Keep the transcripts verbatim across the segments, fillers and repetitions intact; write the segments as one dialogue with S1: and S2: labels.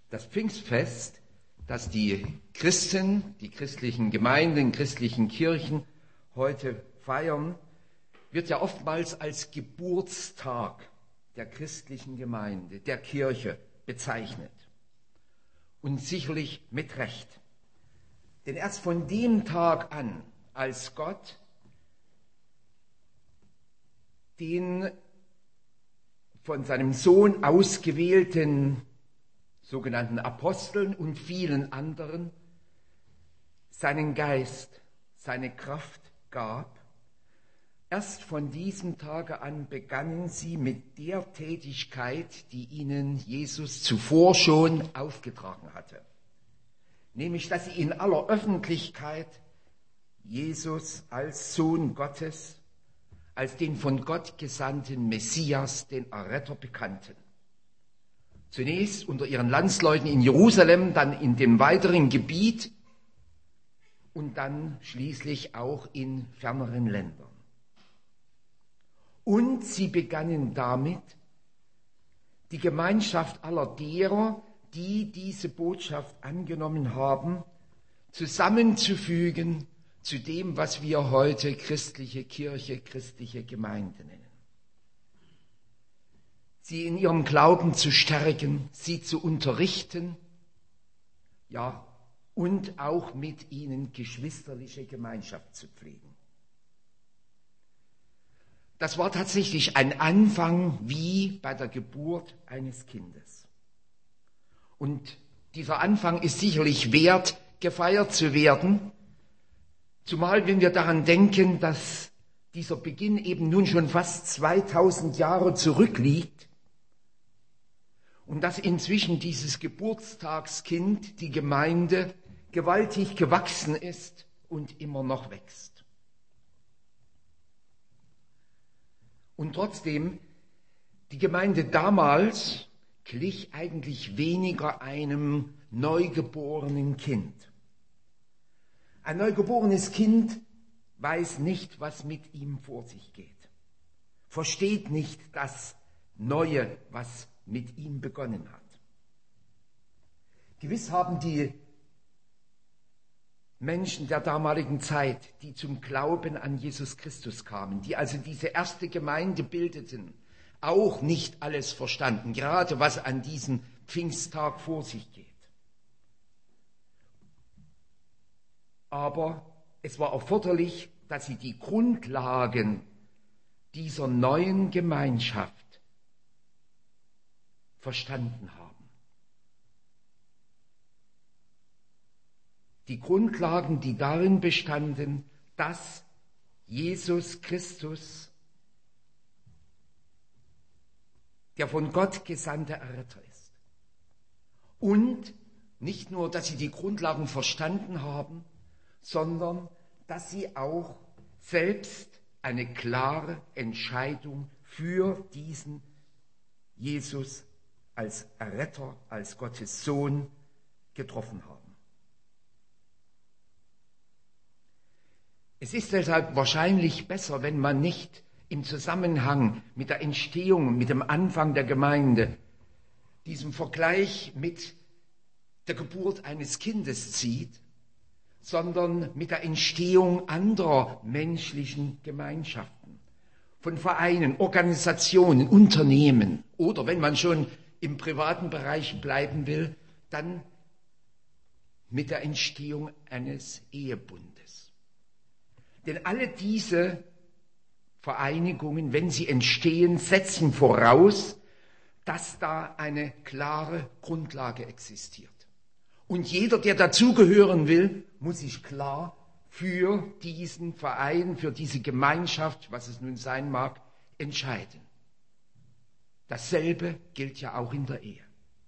S1: Das Pfingstfest, das die Christen, die christlichen Gemeinden, christlichen Kirchen heute feiern, wird ja oftmals als Geburtstag der christlichen Gemeinde, der Kirche bezeichnet. Und sicherlich mit Recht. Denn erst von dem Tag an, als Gott den von seinem Sohn ausgewählten sogenannten Aposteln und vielen anderen seinen Geist, seine Kraft gab, erst von diesem Tage an begannen sie mit der Tätigkeit, die ihnen Jesus zuvor schon aufgetragen hatte. Nämlich, dass sie in aller Öffentlichkeit Jesus als Sohn Gottes, als den von Gott gesandten Messias, den Erretter, bekannten. Zunächst unter ihren Landsleuten in Jerusalem, dann in dem weiteren Gebiet und dann schließlich auch in ferneren Ländern. Und sie begannen damit, die Gemeinschaft aller derer, die diese Botschaft angenommen haben, zusammenzufügen zu dem, was wir heute christliche Kirche, christliche Gemeinde nennen. Sie in ihrem Glauben zu stärken, sie zu unterrichten, ja, und auch mit ihnen geschwisterliche Gemeinschaft zu pflegen. Das war tatsächlich ein Anfang wie bei der Geburt eines Kindes. Und dieser Anfang ist sicherlich wert, gefeiert zu werden, zumal wenn wir daran denken, dass dieser Beginn eben nun schon fast zweitausend Jahre zurückliegt und dass inzwischen dieses Geburtstagskind, die Gemeinde, gewaltig gewachsen ist und immer noch wächst. Und trotzdem, die Gemeinde damals glich eigentlich weniger einem neugeborenen Kind. Ein neugeborenes Kind weiß nicht, was mit ihm vor sich geht, versteht nicht das Neue, was mit ihm begonnen hat. Gewiss haben die Menschen der damaligen Zeit, die zum Glauben an Jesus Christus kamen, die also diese erste Gemeinde bildeten, auch nicht alles verstanden, gerade was an diesem Pfingsttag vor sich geht. Aber es war erforderlich, dass sie die Grundlagen dieser neuen Gemeinschaft verstanden haben. Die Grundlagen, die darin bestanden, dass Jesus Christus der von Gott gesandte Erretter ist. Und nicht nur, dass sie die Grundlagen verstanden haben, sondern dass sie auch selbst eine klare Entscheidung für diesen Jesus als Erretter, als Gottes Sohn getroffen haben. Es ist deshalb wahrscheinlich besser, wenn man nicht im Zusammenhang mit der Entstehung, mit dem Anfang der Gemeinde, diesen Vergleich mit der Geburt eines Kindes zieht, sondern mit der Entstehung anderer menschlichen Gemeinschaften, von Vereinen, Organisationen, Unternehmen oder, wenn man schon im privaten Bereich bleiben will, dann mit der Entstehung eines Ehebundes. Denn alle diese Vereinigungen, wenn sie entstehen, setzen voraus, dass da eine klare Grundlage existiert. Und jeder, der dazugehören will, muss sich klar für diesen Verein, für diese Gemeinschaft, was es nun sein mag, entscheiden. Dasselbe gilt ja auch in der Ehe.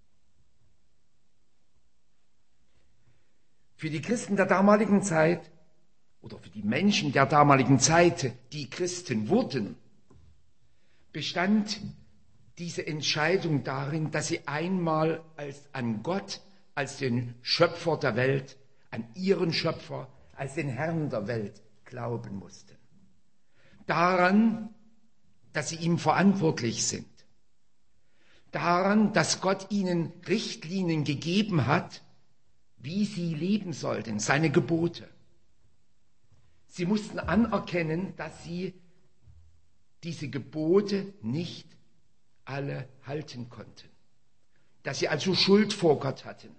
S1: Für die Christen der damaligen Zeit oder für die Menschen der damaligen Zeit, die Christen wurden, bestand diese Entscheidung darin, dass sie einmal als, an Gott, als den Schöpfer der Welt, an ihren Schöpfer, als den Herrn der Welt glauben mussten. Daran, dass sie ihm verantwortlich sind. daran, dass Gott ihnen Richtlinien gegeben hat, wie sie leben sollten, seine Gebote. Sie mussten anerkennen, dass sie diese Gebote nicht alle halten konnten, dass sie also Schuld vor Gott hatten.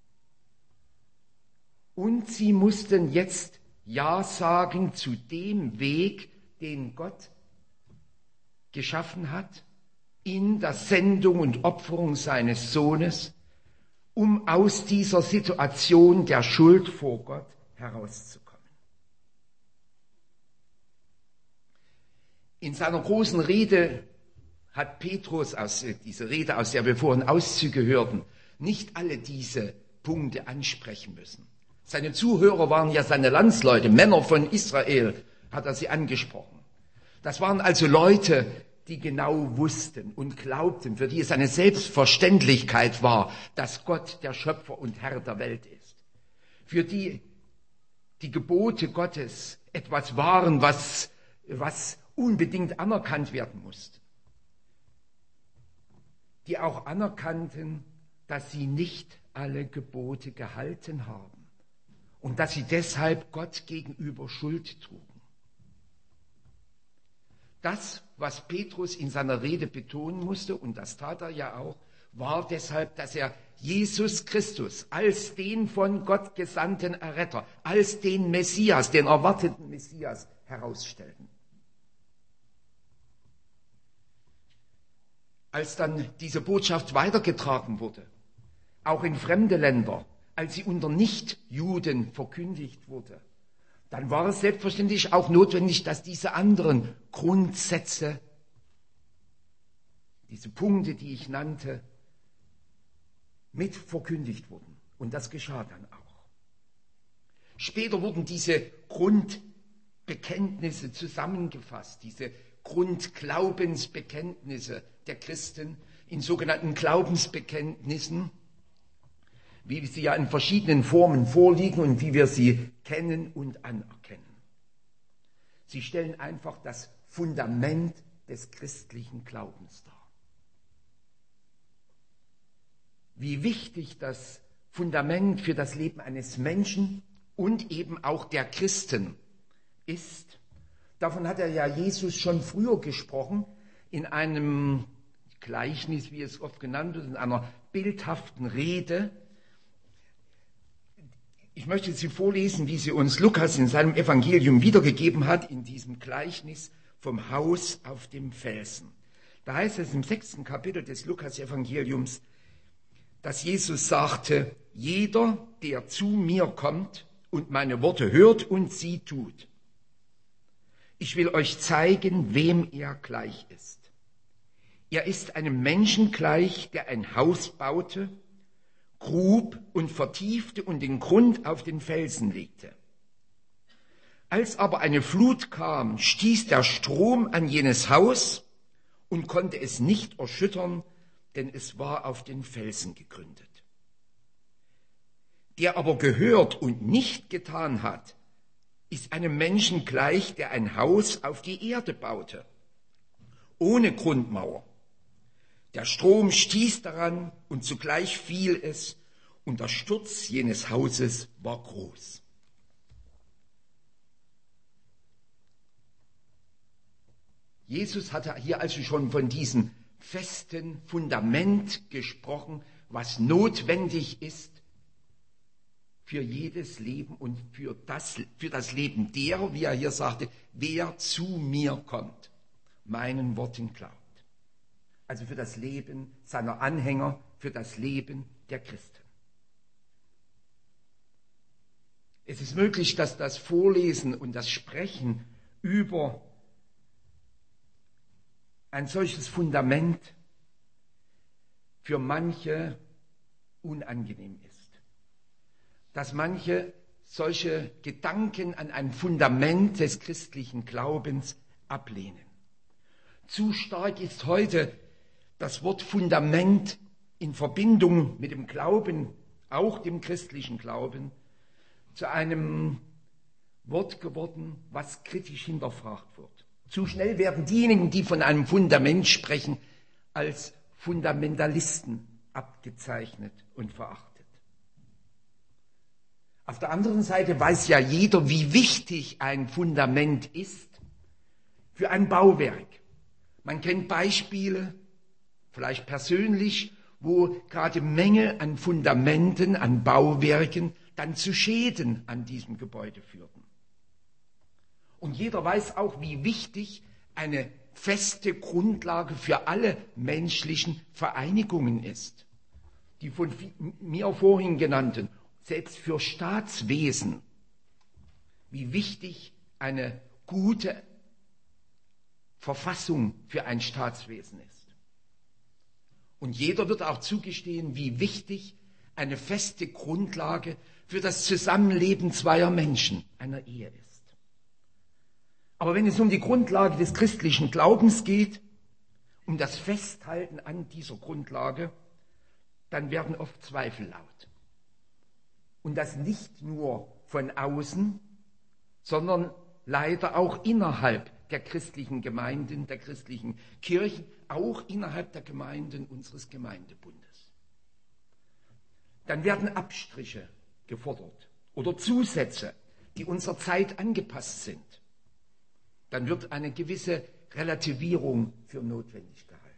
S1: Und sie mussten jetzt Ja sagen zu dem Weg, den Gott geschaffen hat, in der Sendung und Opferung seines Sohnes, um aus dieser Situation der Schuld vor Gott herauszukommen. In seiner großen Rede hat Petrus, aus dieser Rede, aus der wir vorhin Auszüge hörten, nicht alle diese Punkte ansprechen müssen. Seine Zuhörer waren ja seine Landsleute, Männer von Israel, hat er sie angesprochen. Das waren also Leute, die genau wussten und glaubten, für die es eine Selbstverständlichkeit war, dass Gott der Schöpfer und Herr der Welt ist. Für die die Gebote Gottes etwas waren, was, was unbedingt anerkannt werden musste. Die auch anerkannten, dass sie nicht alle Gebote gehalten haben und dass sie deshalb Gott gegenüber Schuld trugen. Das, was Petrus in seiner Rede betonen musste, und das tat er ja auch, war deshalb, dass er Jesus Christus als den von Gott gesandten Erretter, als den Messias, den erwarteten Messias herausstellten. Als dann diese Botschaft weitergetragen wurde, auch in fremde Länder, als sie unter Nichtjuden verkündigt wurde, dann war es selbstverständlich auch notwendig, dass diese anderen Grundsätze, diese Punkte, die ich nannte, mit verkündigt wurden. Und das geschah dann auch. Später wurden diese Grundbekenntnisse zusammengefasst, diese Grundglaubensbekenntnisse der Christen in sogenannten Glaubensbekenntnissen, wie sie ja in verschiedenen Formen vorliegen und wie wir sie kennen und anerkennen. Sie stellen einfach das Fundament des christlichen Glaubens dar. Wie wichtig das Fundament für das Leben eines Menschen und eben auch der Christen ist, davon hat er ja Jesus schon früher gesprochen, in einem Gleichnis, wie es oft genannt wird, in einer bildhaften Rede. Ich möchte sie vorlesen, wie sie uns Lukas in seinem Evangelium wiedergegeben hat, in diesem Gleichnis vom Haus auf dem Felsen. Da heißt es im sechsten Kapitel des Lukas-Evangeliums, dass Jesus sagte, jeder, der zu mir kommt und meine Worte hört und sie tut. Ich will euch zeigen, wem er gleich ist. Er ist einem Menschen gleich, der ein Haus baute, grub und vertiefte und den Grund auf den Felsen legte. Als aber eine Flut kam, stieß der Strom an jenes Haus und konnte es nicht erschüttern, denn es war auf den Felsen gegründet. Der aber gehört und nicht getan hat, ist einem Menschen gleich, der ein Haus auf die Erde baute, ohne Grundmauer. Der Strom stieß daran und zugleich fiel es, und der Sturz jenes Hauses war groß. Jesus hatte hier also schon von diesem festen Fundament gesprochen, was notwendig ist für jedes Leben und für das, für das Leben derer, wie er hier sagte, wer zu mir kommt, meinen Worten glaubt. Also für das Leben seiner Anhänger, für das Leben der Christen. Es ist möglich, dass das Vorlesen und das Sprechen über ein solches Fundament für manche unangenehm ist. Dass manche solche Gedanken an ein Fundament des christlichen Glaubens ablehnen. Zu stark ist heute das Wort Fundament in Verbindung mit dem Glauben, auch dem christlichen Glauben, zu einem Wort geworden, was kritisch hinterfragt wird. Zu schnell werden diejenigen, die von einem Fundament sprechen, als Fundamentalisten abgezeichnet und verachtet. Auf der anderen Seite weiß ja jeder, wie wichtig ein Fundament ist für ein Bauwerk. Man kennt Beispiele, vielleicht persönlich, wo gerade Menge an Fundamenten, an Bauwerken dann zu Schäden an diesem Gebäude führten. Und jeder weiß auch, wie wichtig eine feste Grundlage für alle menschlichen Vereinigungen ist. Die von mir vorhin genannten, selbst für Staatswesen, wie wichtig eine gute Verfassung für ein Staatswesen ist. Und jeder wird auch zugestehen, wie wichtig eine feste Grundlage für das Zusammenleben zweier Menschen, einer Ehe ist. Aber wenn es um die Grundlage des christlichen Glaubens geht, um das Festhalten an dieser Grundlage, dann werden oft Zweifel laut. Und das nicht nur von außen, sondern leider auch innerhalb der christlichen Gemeinden, der christlichen Kirchen, auch innerhalb der Gemeinden unseres Gemeindebundes. Dann werden Abstriche gefordert oder Zusätze, die unserer Zeit angepasst sind. Dann wird eine gewisse Relativierung für notwendig gehalten.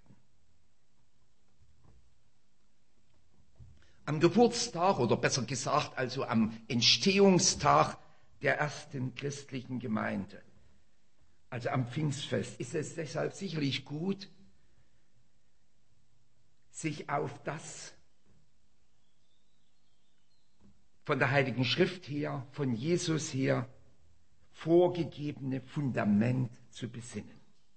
S1: Am Geburtstag oder besser gesagt also am Entstehungstag der ersten christlichen Gemeinde, also am Pfingstfest, ist es deshalb sicherlich gut, sich auf das von der Heiligen Schrift her, von Jesus her, vorgegebene Fundament zu besinnen.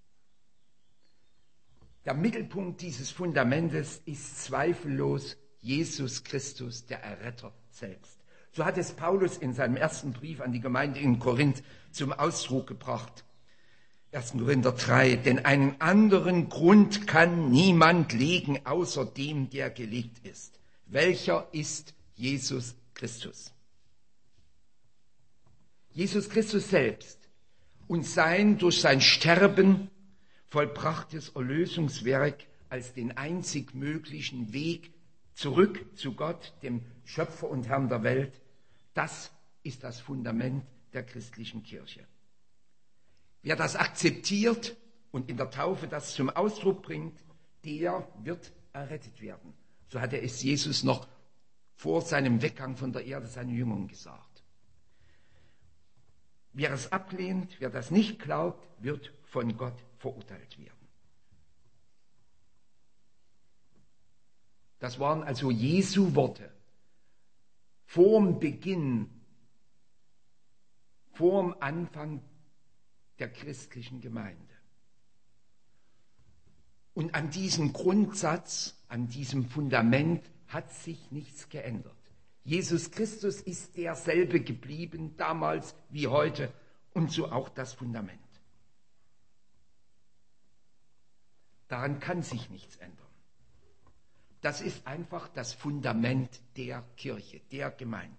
S1: Der Mittelpunkt dieses Fundamentes ist zweifellos Jesus Christus, der Erretter selbst. So hat es Paulus in seinem ersten Brief an die Gemeinde in Korinth zum Ausdruck gebracht. erster Korinther drei, denn einen anderen Grund kann niemand legen, außer dem, der gelegt ist. Welcher ist Jesus Christus? Jesus Christus selbst und sein durch sein Sterben vollbrachtes Erlösungswerk als den einzig möglichen Weg zurück zu Gott, dem Schöpfer und Herrn der Welt, das ist das Fundament der christlichen Kirche. Wer das akzeptiert und in der Taufe das zum Ausdruck bringt, der wird errettet werden. So hatte es Jesus noch vor seinem Weggang von der Erde seinen Jüngern gesagt. Wer es ablehnt, wer das nicht glaubt, wird von Gott verurteilt werden. Das waren also Jesu Worte vorm Beginn, vorm Anfang der christlichen Gemeinde. Und an diesem Grundsatz, an diesem Fundament hat sich nichts geändert. Jesus Christus ist derselbe geblieben, damals wie heute, und so auch das Fundament. Daran kann sich nichts ändern. Das ist einfach das Fundament der Kirche, der Gemeinde.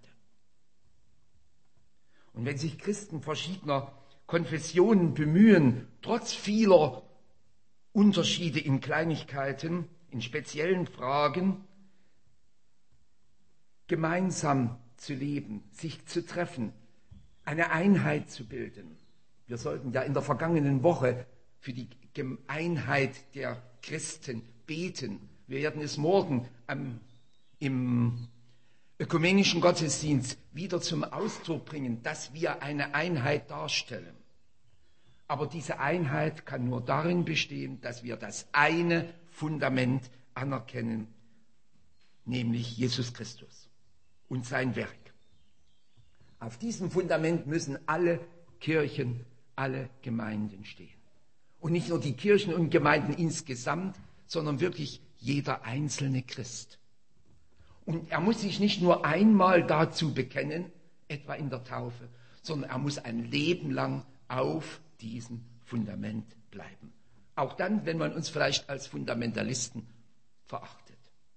S1: Und wenn sich Christen verschiedener Konfessionen bemühen, trotz vieler Unterschiede in Kleinigkeiten, in speziellen Fragen, gemeinsam zu leben, sich zu treffen, eine Einheit zu bilden. Wir sollten ja in der vergangenen Woche für die Einheit der Christen beten. Wir werden es morgen am, im ökumenischen Gottesdienst wieder zum Ausdruck bringen, dass wir eine Einheit darstellen. Aber diese Einheit kann nur darin bestehen, dass wir das eine Fundament anerkennen, nämlich Jesus Christus und sein Werk. Auf diesem Fundament müssen alle Kirchen, alle Gemeinden stehen. Und nicht nur die Kirchen und Gemeinden insgesamt, sondern wirklich jeder einzelne Christ. Und er muss sich nicht nur einmal dazu bekennen, etwa in der Taufe, sondern er muss ein Leben lang auf diesem Fundament bleiben. Auch dann, wenn man uns vielleicht als Fundamentalisten verachtet.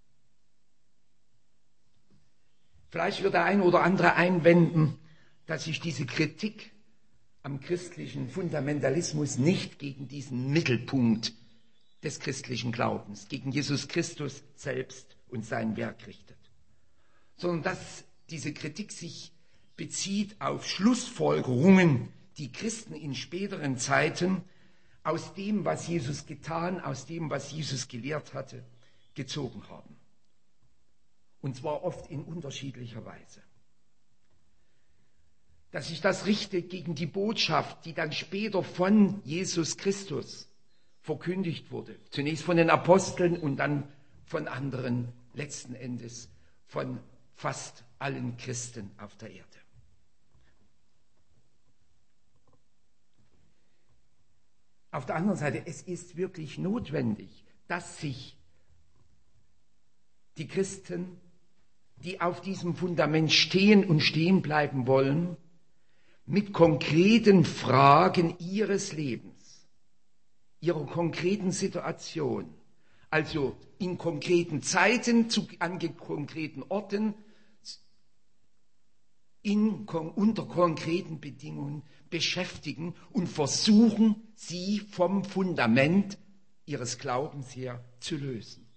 S1: Vielleicht wird der ein oder andere einwenden, dass sich diese Kritik am christlichen Fundamentalismus nicht gegen diesen Mittelpunkt des christlichen Glaubens, gegen Jesus Christus selbst und sein Werk richtet, sondern dass diese Kritik sich bezieht auf Schlussfolgerungen, die Christen in späteren Zeiten aus dem, was Jesus getan, aus dem, was Jesus gelehrt hatte, gezogen haben. Und zwar oft in unterschiedlicher Weise. Dass sich das richtet gegen die Botschaft, die dann später von Jesus Christus verkündigt wurde. Zunächst von den Aposteln und dann von anderen, letzten Endes von fast allen Christen auf der Erde. Auf der anderen Seite, es ist wirklich notwendig, dass sich die Christen, die auf diesem Fundament stehen und stehen bleiben wollen, mit konkreten Fragen ihres Lebens, ihrer konkreten Situation, also in konkreten Zeiten, zu, an konkreten Orten, in, unter konkreten Bedingungen beschäftigen und versuchen, sie vom Fundament ihres Glaubens her zu lösen.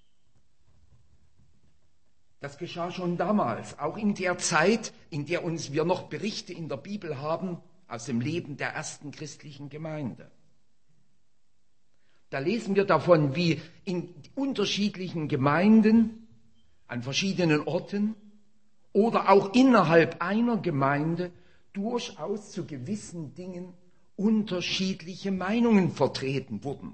S1: Das geschah schon damals, auch in der Zeit, in der uns wir noch Berichte in der Bibel haben aus dem Leben der ersten christlichen Gemeinde. Da lesen wir davon, wie in unterschiedlichen Gemeinden, an verschiedenen Orten oder auch innerhalb einer Gemeinde durchaus zu gewissen Dingen unterschiedliche Meinungen vertreten wurden.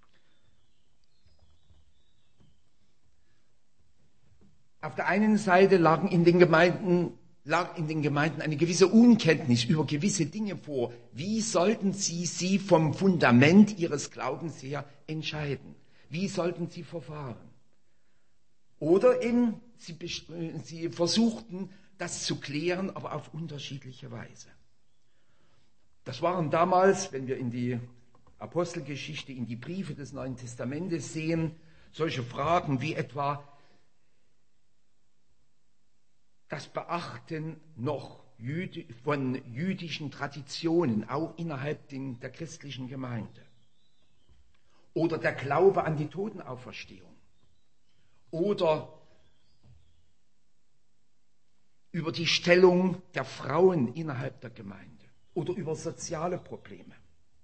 S1: Auf der einen Seite lagen in den Gemeinden, lag in den Gemeinden eine gewisse Unkenntnis über gewisse Dinge vor. Wie sollten sie sie vom Fundament ihres Glaubens her entscheiden? Wie sollten sie verfahren? Oder in, sie, sie versuchten, das zu klären, aber auf unterschiedliche Weise. Das waren damals, wenn wir in die Apostelgeschichte, in die Briefe des Neuen Testamentes sehen, solche Fragen wie etwa das Beachten noch von jüdischen Traditionen, auch innerhalb der christlichen Gemeinde. Oder der Glaube an die Totenauferstehung. Oder über die Stellung der Frauen innerhalb der Gemeinde. Oder über soziale Probleme.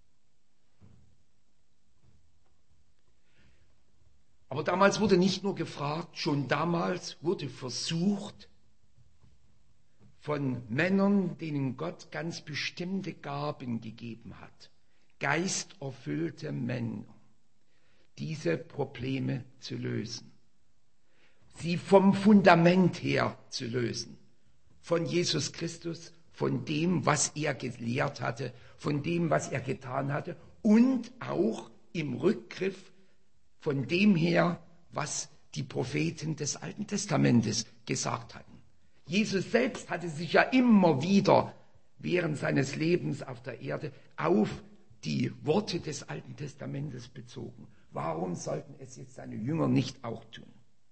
S1: Aber damals wurde nicht nur gefragt, schon damals wurde versucht, von Männern, denen Gott ganz bestimmte Gaben gegeben hat, geisterfüllte Männer, diese Probleme zu lösen. Sie vom Fundament her zu lösen. Von Jesus Christus, von dem, was er gelehrt hatte, von dem, was er getan hatte und auch im Rückgriff von dem her, was die Propheten des Alten Testamentes gesagt hatten. Jesus selbst hatte sich ja immer wieder während seines Lebens auf der Erde auf die Worte des Alten Testamentes bezogen. Warum sollten es jetzt seine Jünger nicht auch tun?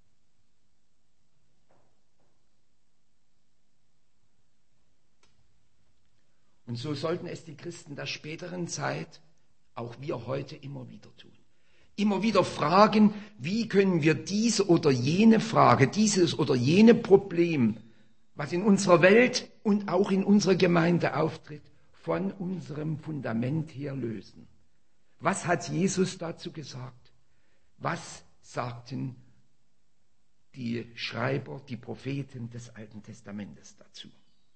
S1: Und so sollten es die Christen der späteren Zeit, auch wir heute, immer wieder tun. Immer wieder fragen, wie können wir diese oder jene Frage, dieses oder jene Problem, was in unserer Welt und auch in unserer Gemeinde auftritt, von unserem Fundament her lösen. Was hat Jesus dazu gesagt? Was sagten die Schreiber, die Propheten des Alten Testamentes dazu?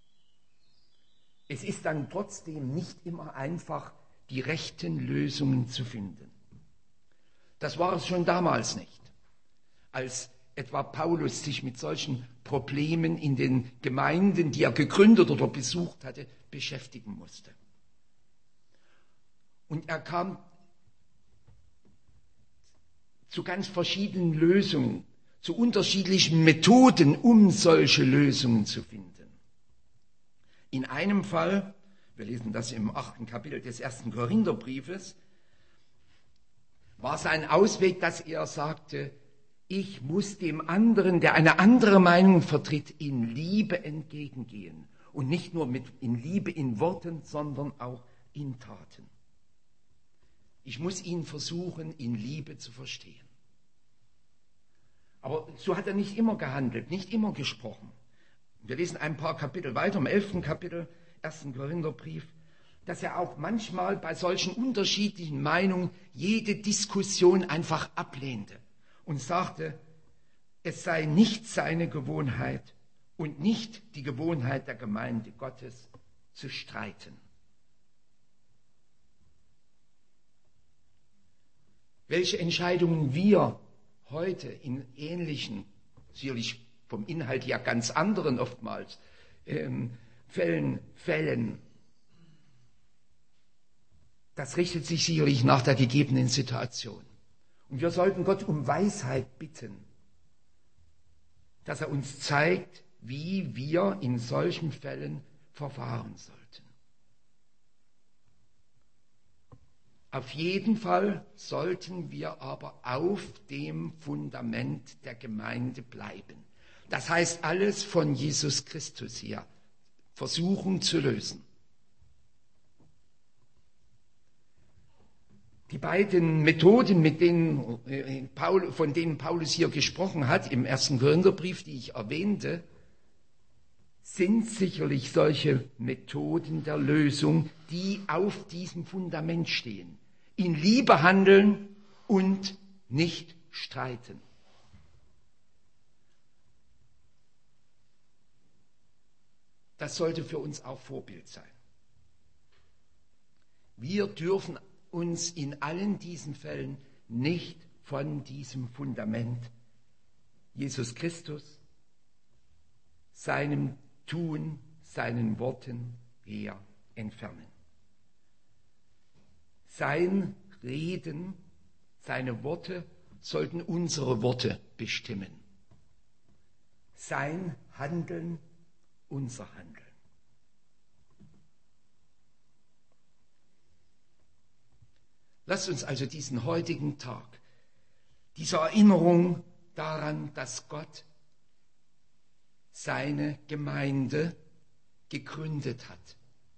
S1: Es ist dann trotzdem nicht immer einfach, die rechten Lösungen zu finden. Das war es schon damals nicht, als etwa Paulus sich mit solchen Problemen in den Gemeinden, die er gegründet oder besucht hatte, beschäftigen musste. Und er kam zu ganz verschiedenen Lösungen, zu unterschiedlichen Methoden, um solche Lösungen zu finden. In einem Fall, wir lesen das im achten Kapitel des ersten Korintherbriefes, war sein Ausweg, dass er sagte, ich muss dem anderen, der eine andere Meinung vertritt, in Liebe entgegengehen. Und nicht nur mit in Liebe in Worten, sondern auch in Taten. Ich muss ihn versuchen, in Liebe zu verstehen. Aber so hat er nicht immer gehandelt, nicht immer gesprochen. Wir lesen ein paar Kapitel weiter, im elften Kapitel, ersten Korintherbrief, dass er auch manchmal bei solchen unterschiedlichen Meinungen jede Diskussion einfach ablehnte und sagte, es sei nicht seine Gewohnheit und nicht die Gewohnheit der Gemeinde Gottes zu streiten. Welche Entscheidungen wir heute in ähnlichen, sicherlich vom Inhalt ja ganz anderen oftmals, ähm, Fällen, Fällen, das richtet sich sicherlich nach der gegebenen Situation. Und wir sollten Gott um Weisheit bitten, dass er uns zeigt, wie wir in solchen Fällen verfahren sollten. Auf jeden Fall sollten wir aber auf dem Fundament der Gemeinde bleiben. Das heißt, alles von Jesus Christus her versuchen zu lösen. Die beiden Methoden, mit denen Paul, von denen Paulus hier gesprochen hat, im ersten Korintherbrief, die ich erwähnte, sind sicherlich solche Methoden der Lösung, die auf diesem Fundament stehen. In Liebe handeln und nicht streiten. Das sollte für uns auch Vorbild sein. Wir dürfen uns in allen diesen Fällen nicht von diesem Fundament Jesus Christus, seinem Tun, seinen Worten her entfernen. Sein Reden, seine Worte sollten unsere Worte bestimmen. Sein Handeln, unser Handeln. Lasst uns also diesen heutigen Tag, diese Erinnerung daran, dass Gott seine Gemeinde gegründet hat,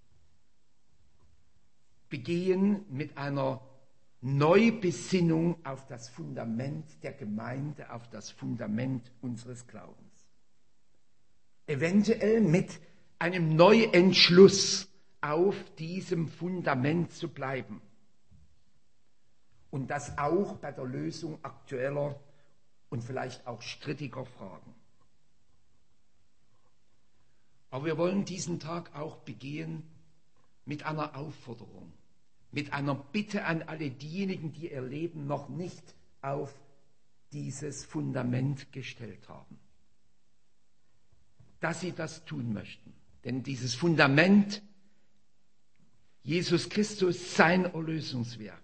S1: begehen mit einer Neubesinnung auf das Fundament der Gemeinde, auf das Fundament unseres Glaubens. Eventuell mit einem Neuentschluss auf diesem Fundament zu bleiben. Und das auch bei der Lösung aktueller und vielleicht auch strittiger Fragen. Aber wir wollen diesen Tag auch begehen mit einer Aufforderung, mit einer Bitte an alle diejenigen, die ihr Leben noch nicht auf dieses Fundament gestellt haben, dass sie das tun möchten. Denn dieses Fundament, Jesus Christus, sein Erlösungswerk,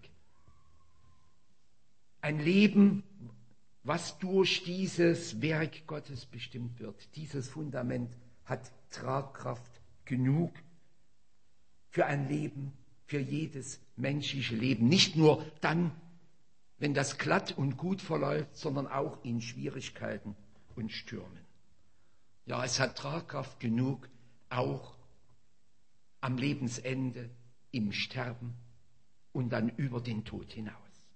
S1: ein Leben, was durch dieses Werk Gottes bestimmt wird, dieses Fundament hat Tragkraft genug für ein Leben, für jedes menschliche Leben. Nicht nur dann, wenn das glatt und gut verläuft, sondern auch in Schwierigkeiten und Stürmen. Ja, es hat Tragkraft genug, auch am Lebensende, im Sterben und dann über den Tod hinaus.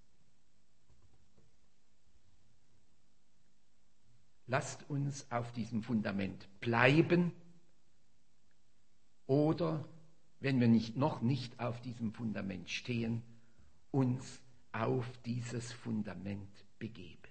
S1: Lasst uns auf diesem Fundament bleiben oder, wenn wir nicht, noch nicht auf diesem Fundament stehen, uns auf dieses Fundament begeben.